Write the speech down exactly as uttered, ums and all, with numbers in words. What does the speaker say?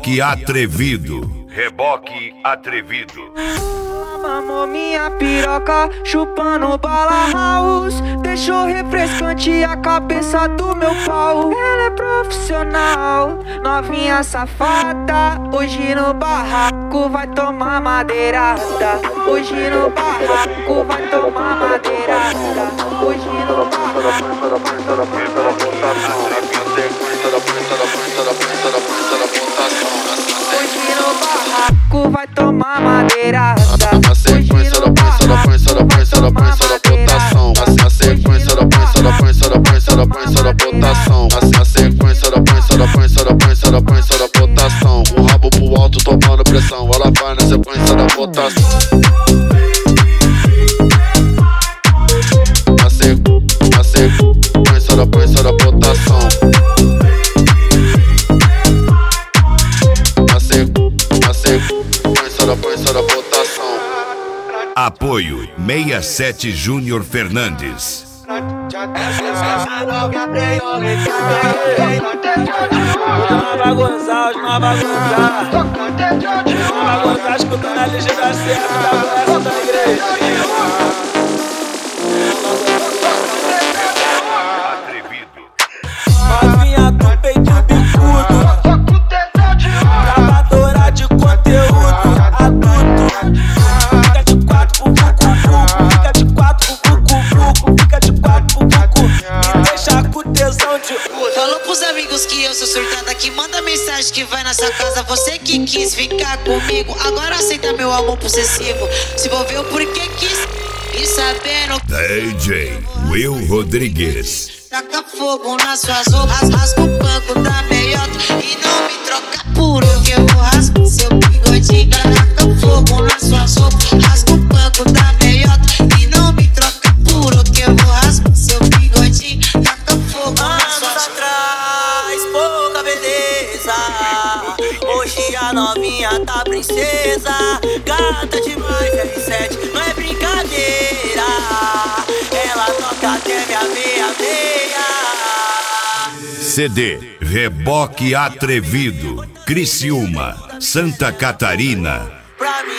Reboque atrevido. Reboque atrevido. Mamou minha piroca, chupando bala house. Deixou refrescante a cabeça do meu pau. Ela é profissional, novinha safada. Hoje no barraco vai tomar madeirada. Hoje no barraco vai tomar madeirada. Hoje no barraco. Hoje no barraco vai tomar madeirada. A sequência da prensa, da prensa, da prensa, da prensa da votação. A sequência da prensa, da prensa, da prensa, da prensa da votação. A sequência da prensa, da prensa, da prensa, da prensa da votação. O rabo pro alto tomando pressão. Ela vai na sequência da votação. A sequência, a sequência da prensa da votação. A sequência, a sequência da prensa da votação. Apoio sessenta e sete Júnior Fernandes. Não vai gozar, não vai gozar. Não vai gozar escutando a legenda certa da pressa da igreja. Novinha do peito bicudo, gravadora de conteúdo adulto. Fica de quatro pro vucu, fica de quatro pro vucu, fica de quatro pro vucu. Me deixa com tesão de cu. Falou pros amigos que eu sou surtada, que manda mensagem que vai na sua casa. Você que quis ficar comigo, agora aceita meu amor possessivo. Se envolveu porque quis e sabendo. D J Will Rodrigues. Taca fogo nas suas roupas, rasga o banco da meiota e não me troca por eu, que eu vou rasgar seu bigodinho. Taca fogo nas suas roupas, rasga o banco da meiota e não me troca por eu, que eu vou rasgar seu bigodinho. Taca fogo nas suas Traz pouca beleza. Hoje a novinha tá princesa, gata demais, R sete, não é brincadeira. Ela toca até minha meia meia. C D Reboque Atrevido. Criciúma, Santa Catarina. Pra mim